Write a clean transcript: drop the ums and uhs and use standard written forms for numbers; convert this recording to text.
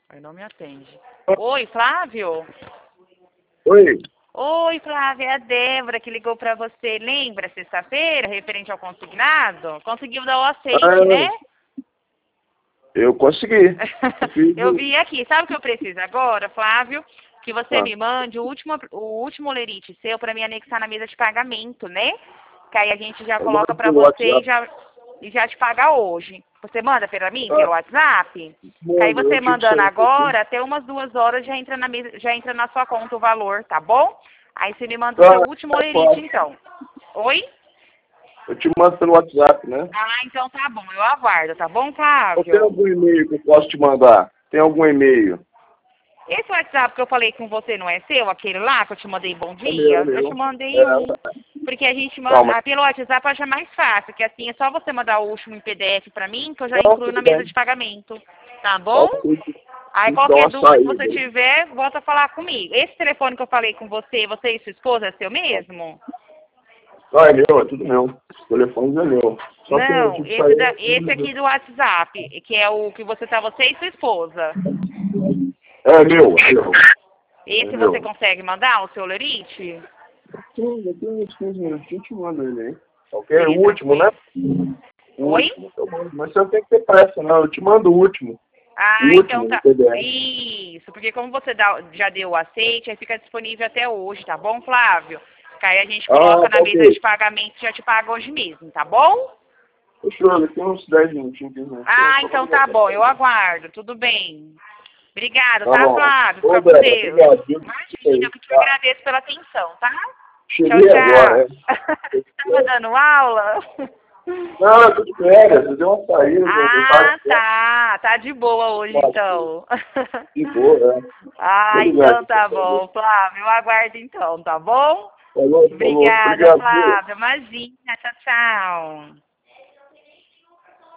Aí não me atende. Oi, Flávio? Oi. Oi, Flávio, é a Débora que ligou pra você. Lembra, sexta-feira, referente ao consignado? Conseguiu dar o aceite, né? Eu consegui. Eu vi aqui. Sabe o que eu preciso agora, Flávio? Que você me mande o último lerite seu pra me anexar na mesa de pagamento, né? Que aí a gente já coloca pra você e já te paga hoje. Você manda pra mim, pelo WhatsApp? Que aí você mandando agora, até umas 2 horas já entra na mesa, já entra na sua conta o valor, tá bom? Aí você me manda o seu último lerite, então. Oi? Eu te mando pelo WhatsApp, né? Ah, então tá bom. Eu aguardo, tá bom, Flávio? Ou tem algum e-mail que eu posso te mandar? Tem algum e-mail? Esse WhatsApp que eu falei com você não é seu? Aquele lá que eu te mandei bom dia? Eu te mandei um. Porque a gente manda pelo WhatsApp, acho mais fácil, que assim é só você mandar o último em PDF pra mim, que eu já incluo na mesa de pagamento. Tá bom? Aí qualquer dúvida que você tiver, volta a falar comigo. Esse telefone que eu falei com você, você e sua esposa, é seu mesmo? Não, é meu, é tudo meu. O telefone é meu. Só não, esse aqui do WhatsApp, que é o que você tá, você e sua esposa. É meu, é meu. Esse você consegue mandar, o seu lerite? Sim, eu tenho uns 15 minutinhos, te mando ele aí. Ok? O último, né? Oi? Mas você não tem que ter pressa, não. Eu te mando o último. Ah, o então último, tá. Isso, porque como você já deu o aceite, aí fica disponível até hoje, tá bom, Flávio? Que aí a gente coloca na mesa de pagamento e já te paga hoje mesmo, tá bom? Fechou, daqui uns 10 minutinhos. 15 minutinhos. Ah, então tá bom, eu aguardo, tudo bem. Obrigada, tá, bom. Flávio? Fica com Deus. Imagina, eu que te agradeço pela atenção, tá? Cheguei tchau, tchau. Agora, Tava dando aula? Não, eu tô de férias, eu dei uma saída. Tá de boa hoje, então. De boa, Ah, então tá bom, Flávio, eu aguardo então, tá bom? Falou, Obrigada, Flávio, imagina, tchau, tchau.